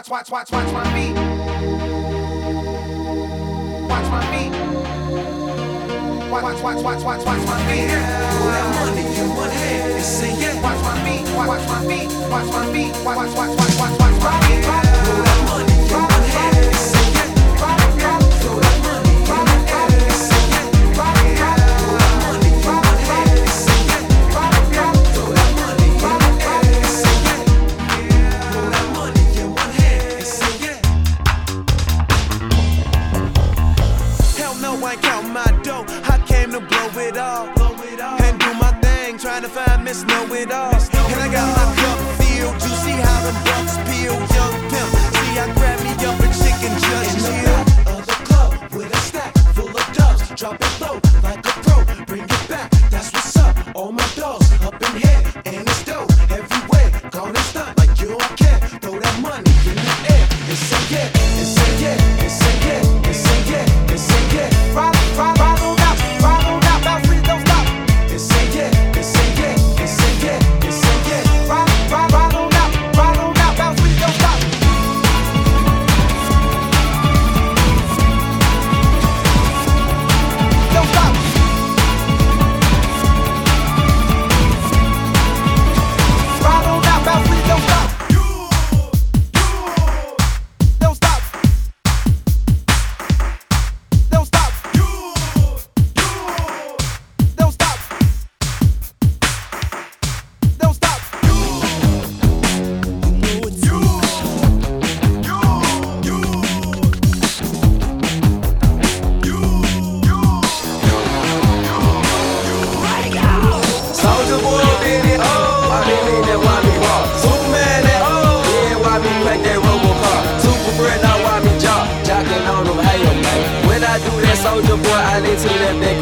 watch my beat. Watch my beat. Watch my beat. Throw that money in one hand and say yeah. Watch my beat. Watch my beat. Watch my beat. Watch my beat. Throw that money in one hand and say yeah. Throw that money in one hand and say yeah. Throw that money in one hand and say yeah. Throw that money in one hand and say yeah. Throw that money in one hand and say yeah. Hell no, I ain't counting my dough. I came to blow it all and do my thing, trying to find Miss Know-It-All. And I got my cup filled. You see how them bucks peel, young pimp. See, I grab me up and chicken just chill. Of the club with a stack full of dubs, drop it low like a pro. Bring it back, that's what's up. All my dogs up in here, and it's dope everywhere. Gone and stunt like you don't care. Throw that money in the air and say yeah, and say yeah, and say yeah, and say yeah, and say yeah. Ride on out, bounce free, don't stop. And say yeah, and say yeah, and say yeah, and say yeah. Ride on out, bounce free, don't stop. Don't stop. Ride on out, bounce free, don't stop. Don't stop. Don't stop. Don't stop. Don't stop. Soulja Boy, baby, oh, why me lean that, why me walk? Superman, that, oh, yeah, why me crack that Robocar? Super Bread, now why me jocking on them, hey, yo, man. When I do that, Soulja Boy, I need to let that